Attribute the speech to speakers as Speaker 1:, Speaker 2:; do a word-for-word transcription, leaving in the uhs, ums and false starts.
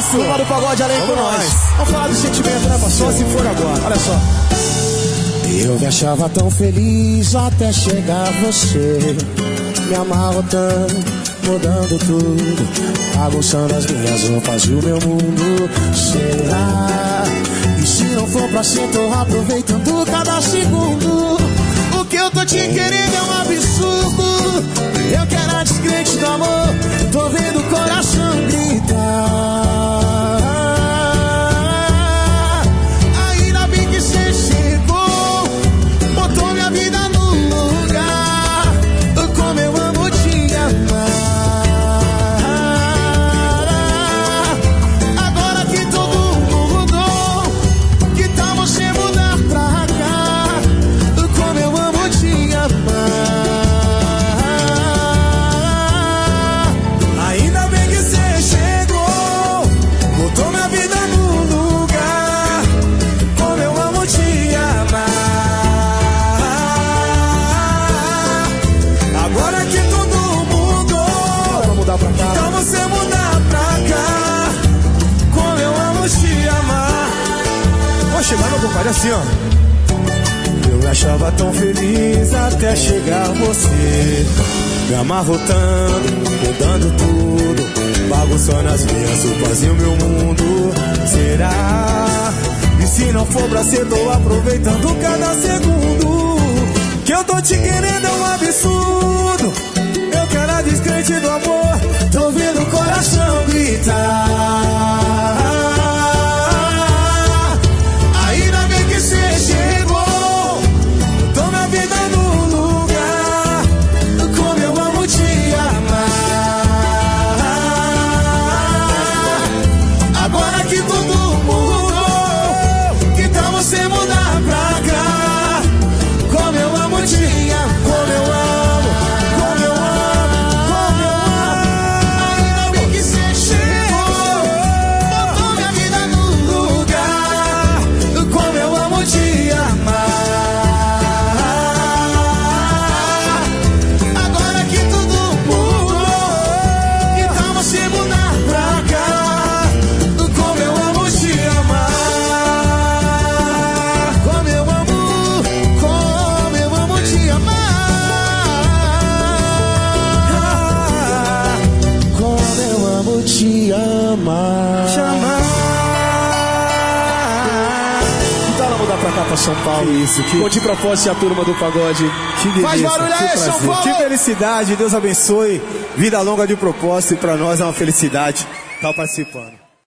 Speaker 1: isso.
Speaker 2: Turma do Pagode, além com nós. Vamos falar do sentimento, né, parceiro? Só se for agora. Olha só.
Speaker 1: Eu me achava tão feliz até chegar você. Me amarro tanto, mudando tudo, bagunçando as minhas roupas e o meu mundo. Será? E se não for pra ser, tô aproveitando cada segundo. O que eu tô te querendo é um absurdo. Eu que era descrente do amor, tô vendo o coração gritar. Ainda bem que cê chegou, botou minha vida no lugar. Como eu amo te amar. Agora que tudo mudou, que tal você mudar pra cá? Como eu amo te amar. Ainda bem que você chegou, botou minha vida no lugar. Como eu amo te amar. Agora que tudo mudou, vamos mudar pra cá. Então você mudar pra cá. Como eu amo te amar.
Speaker 2: Vou chegar, meu compadre, assim, ó.
Speaker 1: Eu me achava tão feliz até chegar você. Me amarro tanto, mudando tudo, bagunçando as minhas roupas e o meu mundo. Será? E se não for pra ser, tô aproveitando cada segundo. Que eu tô te querendo é um absurdo. Eu que era descrente do amor, tô vendo o coração gritar. Ainda bem que cê chegou, botou minha vida no lugar. Como eu amo te amar. Agora que tudo mudou, que tal você mudar pra cá? Como eu amo te amar. Como eu amo, como eu amo, como eu amo. Ainda bem que cê chegou, botou minha vida no lugar. Como eu amo te amar. Agora que tudo mudou, que tal você mudar pra cá? Como eu amo te amar. Como eu amo, como eu amo te amar. Como eu amo te amar.
Speaker 2: Chamar. Que tal ela mudar pra cá, pra São Paulo?
Speaker 1: Que isso, que-
Speaker 2: Vou de propósito a turma do Pagode.
Speaker 1: Que delícia,
Speaker 2: Faz barulho
Speaker 1: que
Speaker 2: aí, São
Speaker 1: prazer.
Speaker 2: Paulo!
Speaker 1: Que felicidade, Deus abençoe. Vida longa de propósito, e pra nós é uma felicidade estar participando.